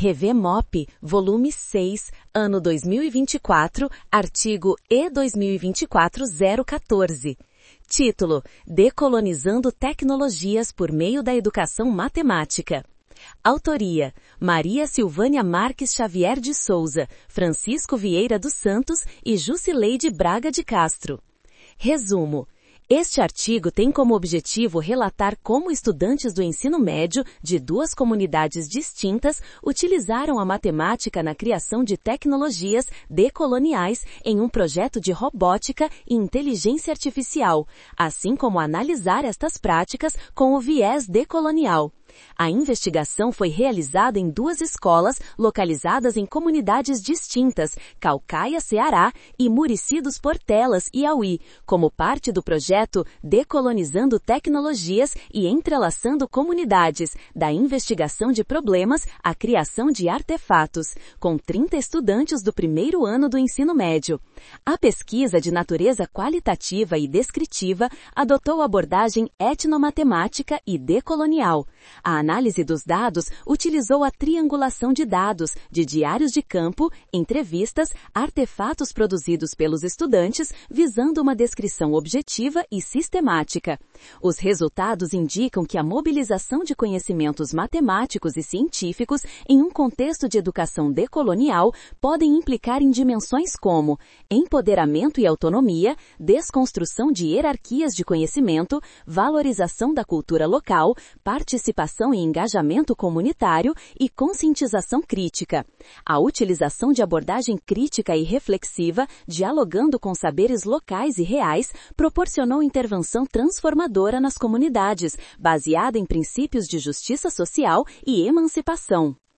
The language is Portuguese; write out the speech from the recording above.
Revemop, volume 6, ano 2024, artigo E 2024-014. Título: Decolonizando tecnologias por meio da educação matemática. Autoria: Maria Silvânia Marques Xavier de Souza, Francisco Vieira dos Santos e Jusileide Braga de Castro. Resumo: este artigo tem como objetivo relatar como estudantes do ensino médio de duas comunidades distintas utilizaram a matemática na criação de tecnologias decoloniais em um projeto de robótica e inteligência artificial, assim como analisar estas práticas com o viés decolonial. A investigação foi realizada em duas escolas localizadas em comunidades distintas, Caucaia, Ceará, e Murici dos Portelas, Iauí, como parte do projeto Decolonizando Tecnologias e Entrelaçando Comunidades, da investigação de problemas à criação de artefatos, com 30 estudantes do primeiro ano do ensino médio. A pesquisa de natureza qualitativa e descritiva adotou abordagem etnomatemática e decolonial. A análise dos dados utilizou a triangulação de dados, de diários de campo, entrevistas, artefatos produzidos pelos estudantes, visando uma descrição objetiva e sistemática. Os resultados indicam que a mobilização de conhecimentos matemáticos e científicos em um contexto de educação decolonial podem implicar em dimensões como empoderamento e autonomia, desconstrução de hierarquias de conhecimento, valorização da cultura local, participação e engajamento comunitário e conscientização crítica. A utilização de abordagem crítica e reflexiva, dialogando com saberes locais e reais, proporcionou intervenção transformadora nas comunidades, baseada em princípios de justiça social e emancipação.